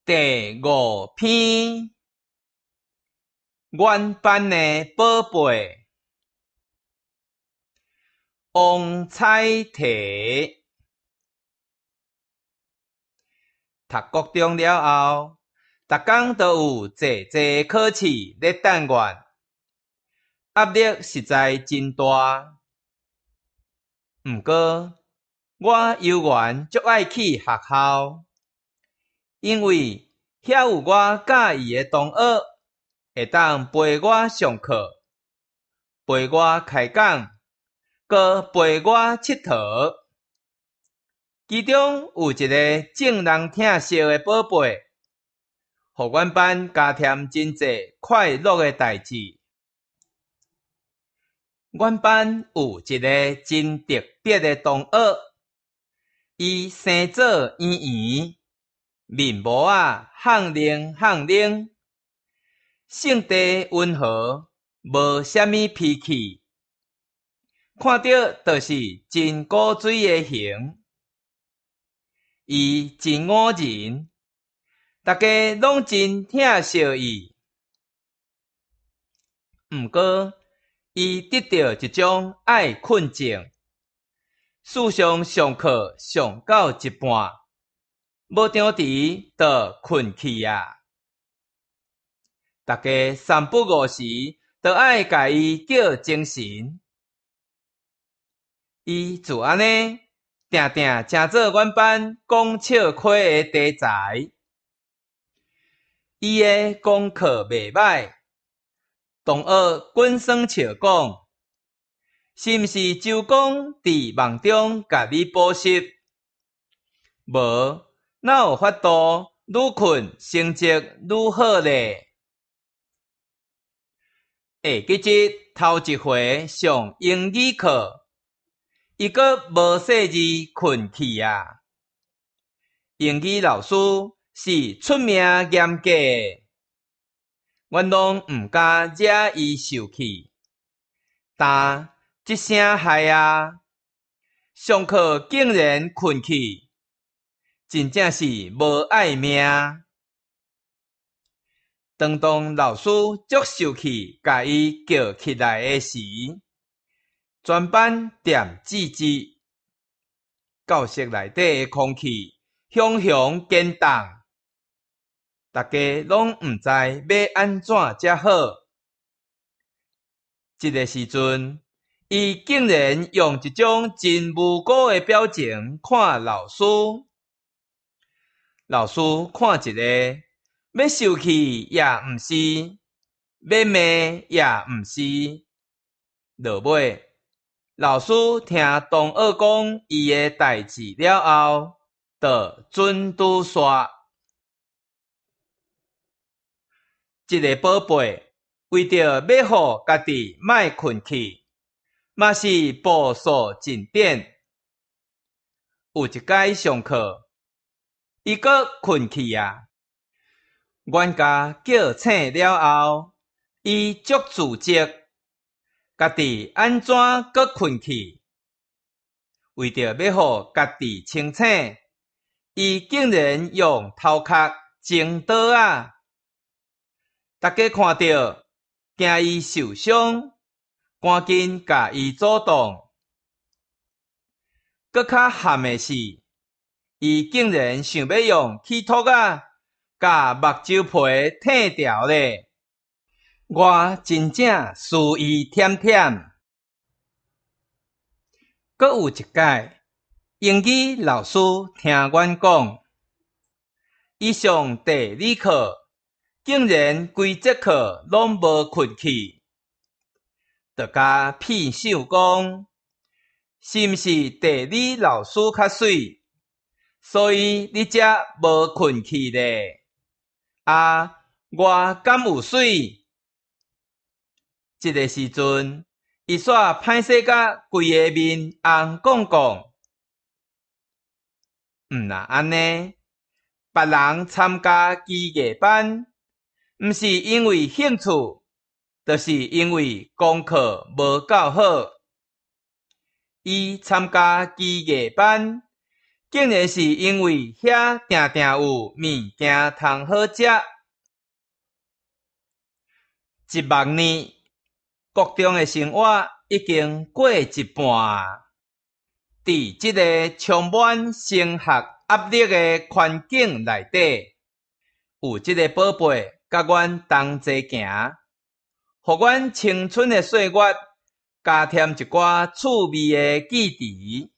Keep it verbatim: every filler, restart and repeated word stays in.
第五篇，原班的宝贝，王彩题。读国中了后，逐工都有济济考试咧等阮，压力实在真大。毋过，我犹原足爱去学校，因为遐有我喜意的同学，会当陪我上课，陪我开讲，搁陪我佚佗。其中有一个正人疼惜的宝贝，互阮班加添真济快乐的代志。阮班有一个真特别的同学，伊生做圆圆，面无啊巷灵巷灵，性地温和，无啥物脾气，看到就是真古水的型。伊真五人，大家拢真疼惜伊。毋过，伊得到一种爱困症，事上上课上到一半，无张弛就困去啊。大家三不五时都爱甲伊叫精神。伊就安尼，定定成做阮班讲笑话的题材。伊的功课袂歹，同学滚耍笑讲，是毋是周公伫梦中甲你补习？无，哪有法度愈困成绩愈好咧？下几日头一回上英语课，伊阁无细字困去啊。英语老师是出名严格的，阮拢毋敢惹伊受气。但一声害啊，上课竟然困去，真正是无爱命。当当老师足受气，甲伊叫起来的时，全班点指指，教室内底的空气熊熊震动，大家拢毋知要安怎才好。这个时阵，伊竟然用一种真无辜的表情看老师。老师看一个，要生气也毋是，要骂也毋是。落尾，老师听同学讲伊的代志了后，就准拄煞。这个宝贝为着要互家己莫困去，嘛是步数真点。有一摆上课，伊阁困去啊。阮家叫醒了后，伊足自责，家己安怎阁困去？为着要互家己清醒，伊竟然用头壳前倒啊！大家看到，惊伊受伤，赶紧甲伊阻挡。搁较憾的是，伊竟然想要用气托啊，甲目睭皮剃掉咧。我真正思伊忝忝。搁有一摆，英语老师听阮讲，伊上地理课竟然规节课拢无困去，就甲骗手讲，是毋是地理老师较水，所以你才无困去咧？啊，我敢有水？这个时阵，伊煞歹势甲规个面红讲讲。毋若安尼，别人参加技艺班，毋是因为兴趣，就是因为功课无够好。伊参加技艺班， 竟然是因为遐定定有物件通好食。一万年，国中的生活已经过一半。伫即个充满升学压力的环境内底，有即个宝贝甲阮同齐行，互阮青春的岁月加添一寡趣味的记忆。